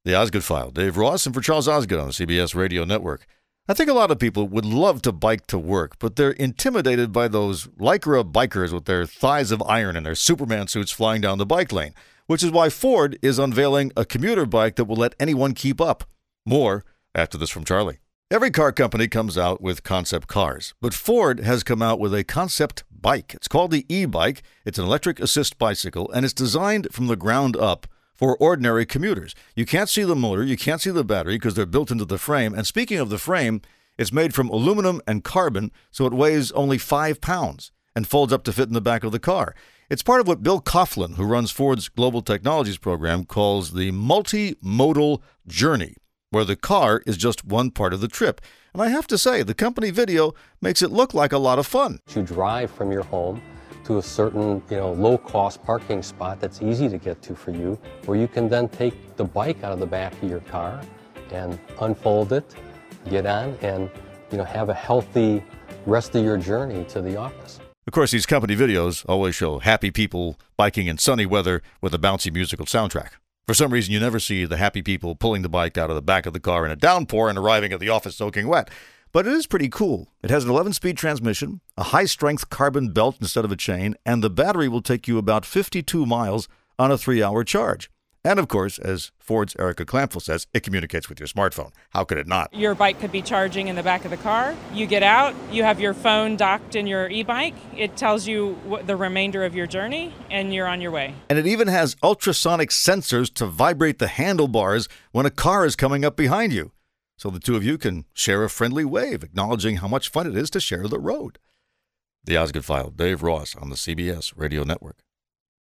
The Osgood File. Dave Ross and for Charles Osgood on the CBS Radio Network. I think a lot of people would love to bike to work, but they're intimidated by those Lycra bikers with their thighs of iron and their Superman suits flying down the bike lane, which is why Ford is unveiling a commuter bike that will let anyone keep up. More after this from Charlie. Every car company comes out with concept cars, but Ford has come out with a concept bike. It's called the e-bike. It's an electric assist bicycle, and it's designed from the ground up for ordinary commuters. You can't see the motor, you can't see the battery because they're built into the frame. And speaking of the frame, it's made from aluminum and carbon, so it weighs only 5 pounds and folds up to fit in the back of the car. It's part of what Bill Coughlin, who runs Ford's Global Technologies program, calls the multimodal journey, where the car is just one part of the trip. And I have to say, the company video makes it look like a lot of fun. You drive from your home to a certain, low-cost parking spot that's easy to get to for you, where you can then take the bike out of the back of your car and unfold it, get on, and, have a healthy rest of your journey to the office. Of course, these company videos always show happy people biking in sunny weather with a bouncy musical soundtrack. For some reason, you never see the happy people pulling the bike out of the back of the car in a downpour and arriving at the office soaking wet. But it is pretty cool. It has an 11-speed transmission, a high-strength carbon belt instead of a chain, and the battery will take you about 52 miles on a 3-hour charge. And of course, as Ford's Erica Clampville says, it communicates with your smartphone. How could it not? Your bike could be charging in the back of the car. You get out, you have your phone docked in your e-bike. It tells you the remainder of your journey, and you're on your way. And it even has ultrasonic sensors to vibrate the handlebars when a car is coming up behind you. So the two of you can share a friendly wave, acknowledging how much fun it is to share the road. The Osgood File, Dave Ross on the CBS Radio Network.